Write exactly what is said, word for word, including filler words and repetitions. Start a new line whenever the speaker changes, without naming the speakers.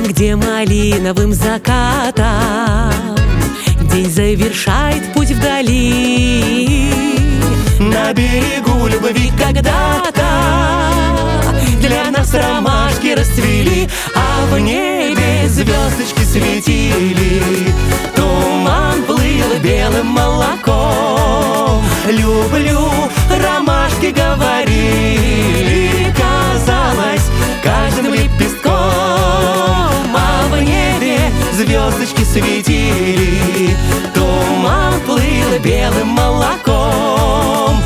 где малиновым закатом день завершает путь вдали.
На берегу любви когда-то для нас ромашки расцвели, а в небе звездочки светили. Туман плыл белым молоком. Люблю, ромашки говорили, казалось, каждым лепестком. А в небе звездочки светили. Туман плыл белым молоком.